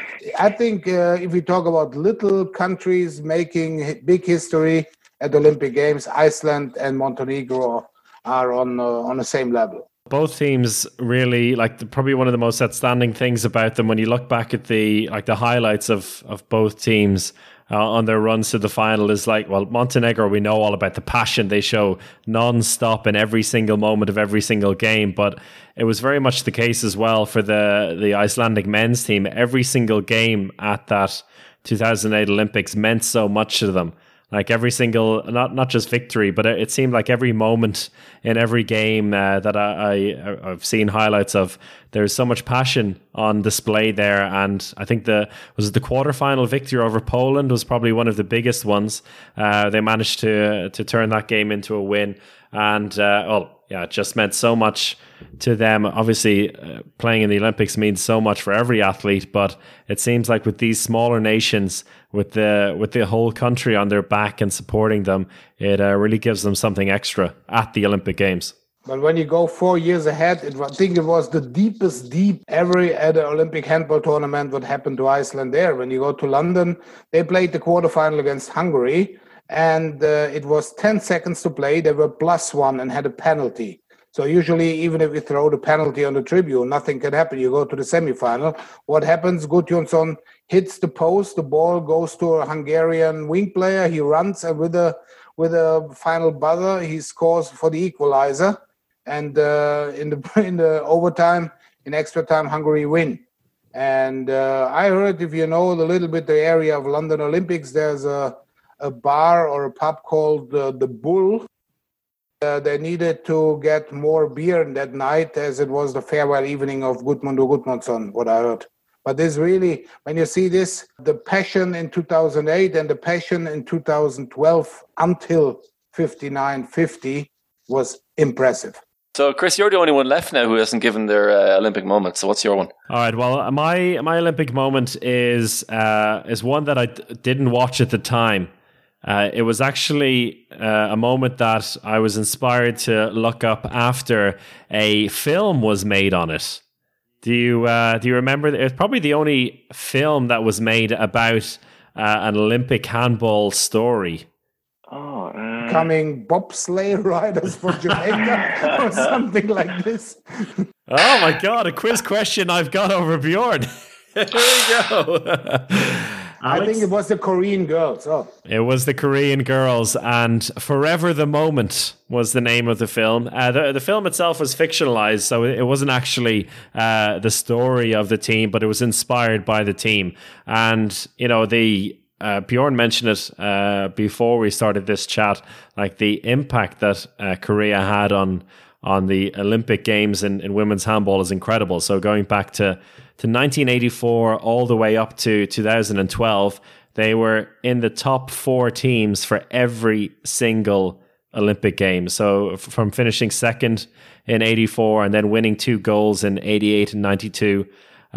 I think if we talk about little countries making big history at the Olympic Games, Iceland and Montenegro are on the same level. Both teams really, probably one of the most outstanding things about them when you look back at the highlights of both teams on their runs to the final is Montenegro, we know all about the passion they show non-stop in every single moment of every single game, but it was very much the case as well for the Icelandic men's team. Every single game at that 2008 Olympics meant so much to them. Like every single, not just victory, but it seemed like every moment in every game that I've seen highlights of, there's so much passion on display there. And I think the quarterfinal victory over Poland was probably one of the biggest ones. They managed to turn that game into a win. And it just meant so much to them. Obviously, playing in the Olympics means so much for every athlete, but it seems like with these smaller nations, with the whole country on their back and supporting them, it really gives them something extra at the Olympic Games. But when you go 4 years ahead, I think it was the deepest ever at an Olympic handball tournament what happened to Iceland there. When you go to London, they played the quarterfinal against Hungary, and it was 10 seconds to play. They were +1 and had a penalty. So usually, even if you throw the penalty on the tribune, nothing can happen. You go to the semifinal. What happens? Gudjonsson hits the post. The ball goes to a Hungarian wing player. He runs, and with a final buzzer, he scores for the equalizer. And in the overtime, in extra time, Hungary win. And I heard, if you know a little bit the area of London Olympics, there's a bar or a pub called the Bull. They needed to get more beer that night, as it was the farewell evening of Gudmundur Gudmundsson, what I heard. But this really, when you see this, the passion in 2008 and the passion in 2012 until 59-50 was impressive. So, Chris, you're the only one left now who hasn't given their Olympic moment. So what's your one? All right. Well, my Olympic moment is one that I didn't watch at the time. It was actually a moment that I was inspired to look up after a film was made on it. Do you remember? It's probably the only film that was made about an Olympic handball story. Oh, Coming bobsleigh riders from Jamaica or something like this. Oh my God! A quiz question I've got over Bjorn. Here we go. I think it was the Korean girls. Oh. It was the Korean girls, and Forever the Moment was the name of the film. The film itself was fictionalized, so it wasn't actually the story of the team, but it was inspired by the team. And, you know, Bjorn mentioned it before we started this chat, like the impact that Korea had on the Olympic Games in women's handball is incredible. So going back to 1984 all the way up to 2012, they were in the top 4 teams for every single Olympic game. So from finishing second in 84 and then winning 2 goals in 88 and 92,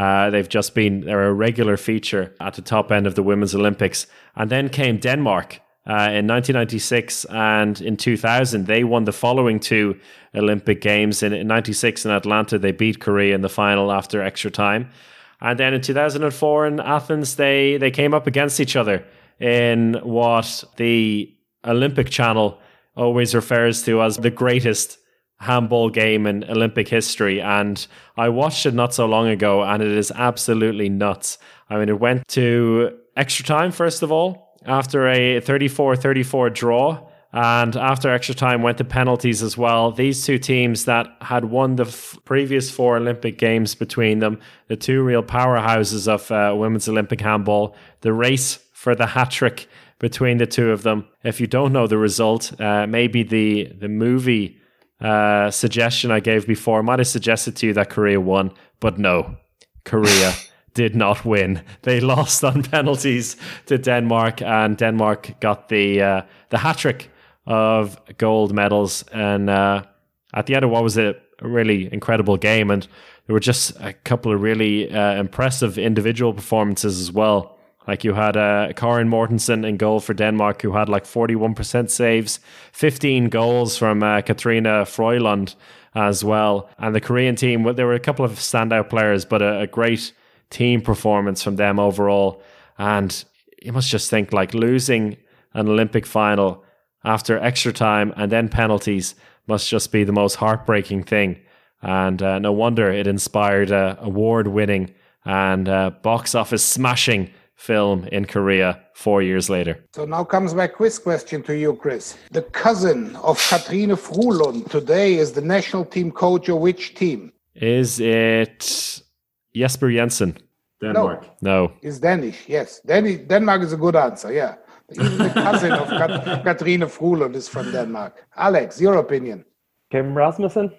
they're a regular feature at the top end of the Women's Olympics. And then came Denmark in 1996 and in 2000. They won the following 2 Olympic Games. In 96 in Atlanta, they beat Korea in the final after extra time. And then in 2004 in Athens, they came up against each other in what the Olympic Channel always refers to as the greatest handball game in Olympic history. And I watched it not so long ago, and it is absolutely nuts. I mean, it went to extra time, first of all, after a 34-34 draw, and after extra time went to penalties as well. These 2 teams that had won the previous 4 Olympic Games between them, the 2 real powerhouses of women's Olympic handball, the race for the hat-trick between the 2 of them. If you don't know the result, maybe the movie suggestion I gave before might have suggested to you that Korea won, but no, Korea did not win. They lost on penalties to Denmark, and Denmark got the hat-trick of gold medals. And at the end of what was a really incredible game, and there were just a couple of really impressive individual performances as well. Like you had Karin Mortensen in goal for Denmark, who had like 41% saves, 15 goals from Katrina Frøyland as well. And the Korean team, well, there were a couple of standout players, but a great team performance from them overall. And you must just think, like, losing an Olympic final after extra time and then penalties must just be the most heartbreaking thing. And no wonder it inspired a award-winning and box office smashing film in Korea 4 years later. So now comes my quiz question to you, Chris. The cousin of Katrine Frølund today is the national team coach of which team? Is it Jesper Jensen? Denmark. No. It's Danish, yes. Denmark is a good answer, yeah. Even the cousin of Katrine Frølund is from Denmark. Alex, your opinion? Kim Rasmussen?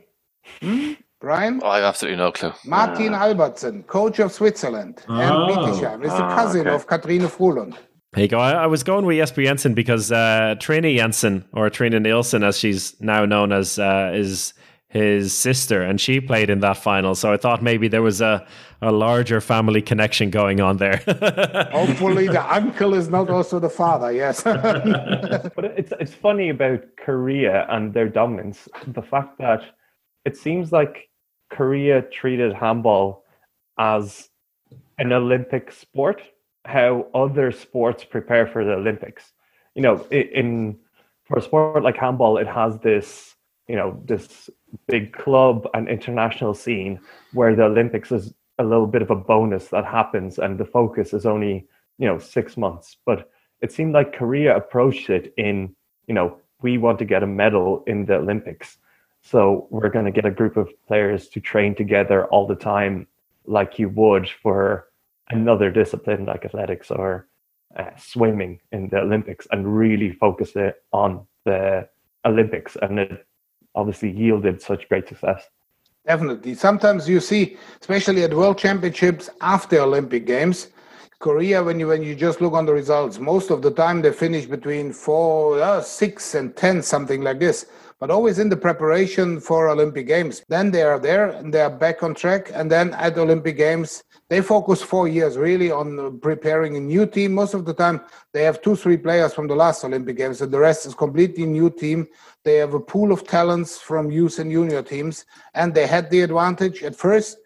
Brian? Oh, I have absolutely no clue. Martin Albertsen, coach of Switzerland. And Bietigheim is the cousin of Katrine Frølund. There you go. I was going with Jesper Jensen because Trine Jensen, or Trine Nielsen as she's now known as, is his sister, and she played in that final. So I thought maybe there was a larger family connection going on there. Hopefully the uncle is not also the father, yes. But it's funny about Korea and their dominance. The fact that it seems like Korea treated handball as an Olympic sport, how other sports prepare for the Olympics. You know, for a sport like handball, it has this big club and international scene where the Olympics is a little bit of a bonus that happens and the focus is only, 6 months. But it seemed like Korea approached it in, we want to get a medal in the Olympics. So we're going to get a group of players to train together all the time like you would for another discipline like athletics or swimming in the Olympics, and really focus it on the Olympics. And it obviously yielded such great success. Definitely. Sometimes you see, especially at World Championships after Olympic Games, Korea, when you just look on the results, most of the time they finish between 4, 6 and 10, something like this. But always in the preparation for Olympic Games. Then they are there and they are back on track. And then at Olympic Games, they focus 4 years really on preparing a new team. Most of the time, they have 2-3 players from the last Olympic Games, and the rest is completely new team. They have a pool of talents from youth and junior teams, and they had the advantage at first.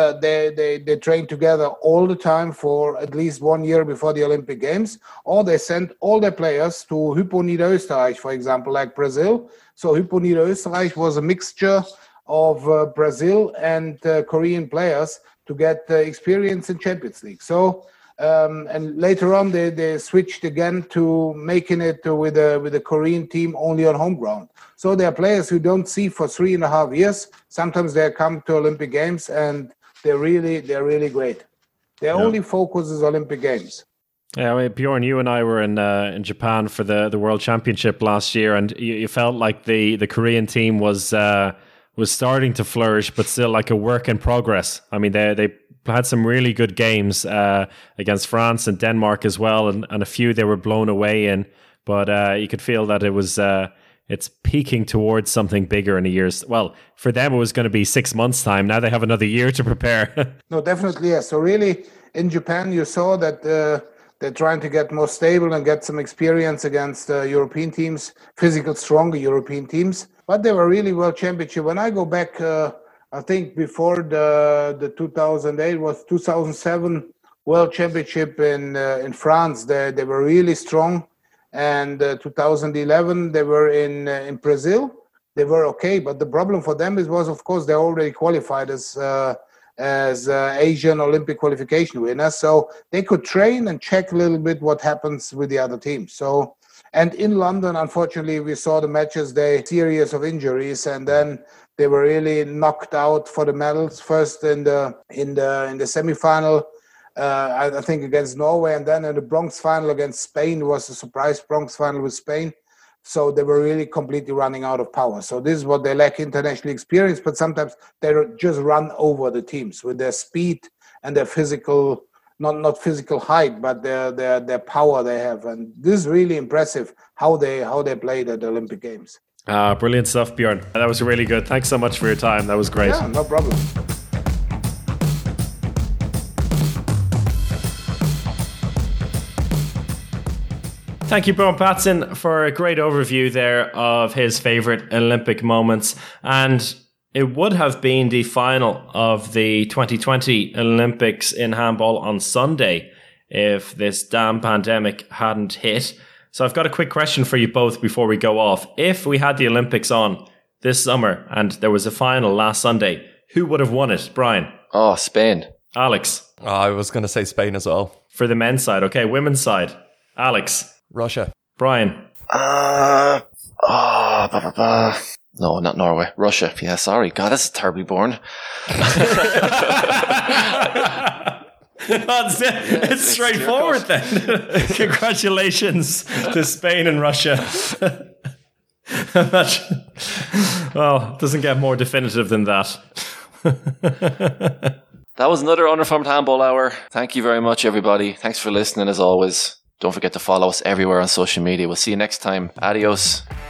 They trained together all the time for at least 1 year before the Olympic Games, or they sent all their players to Hypo Niederösterreich, for example, like Brazil. So Hypo Niederösterreich was a mixture of Brazil and Korean players to get experience in Champions League. So and later on they switched again to making it with a Korean team only on home ground. So there are players who don't see for 3.5 years. Sometimes they come to Olympic Games and they're really great. Their only focus is Olympic Games. Yeah, I mean, Bjorn, you and I were in Japan for the World Championship last year, and you felt like the Korean team was starting to flourish, but still like a work in progress. I mean, they had some really good games against France and Denmark as well, and a few they were blown away in. But you could feel that it was it's peaking towards something bigger in a year's. Well, for them it was going to be 6 months' time. Now they have another year to prepare. No, definitely yes. So really, in Japan, you saw that they're trying to get more stable and get some experience against European teams, physical, stronger European teams. But they were really World Championship. When I go back, I think before the 2008 was 2007 World Championship in France. They were really strong. And 2011 they were in Brazil. They were okay, but the problem for them was, of course, they're already qualified as Asian Olympic qualification winners, so they could train and check a little bit what happens with the other teams. So, and in London, unfortunately, we saw the matches. They series of injuries, and then they were really knocked out for the medals. First in the semi-final. I think against Norway, and then in the Bronx final against Spain. It was a surprise Bronx final with Spain. So they were really completely running out of power. So this is what they lack international experience, but sometimes they just run over the teams with their speed and their physical, not physical height, but their power they have. And this is really impressive how they played at the Olympic Games. Brilliant stuff, Bjorn. That was really good. Thanks so much for your time. That was great. Yeah, no problem. Thank you, Bjorn Patson, for a great overview there of his favourite Olympic moments. And it would have been the final of the 2020 Olympics in handball on Sunday if this damn pandemic hadn't hit. So I've got a quick question for you both before we go off. If we had the Olympics on this summer and there was a final last Sunday, who would have won it? Brian? Oh, Spain. Alex? I was going to say Spain as well. For the men's side. Okay, women's side. Alex? Russia. Brian? No, not Norway. Russia. Yeah, sorry. God, this is terribly boring. It's straightforward then. Congratulations to Spain and Russia. Well, it doesn't get more definitive than that. That was another Uninformed Handball Hour. Thank you very much, everybody. Thanks for listening as always. Don't forget to follow us everywhere on social media. We'll see you next time. Adios.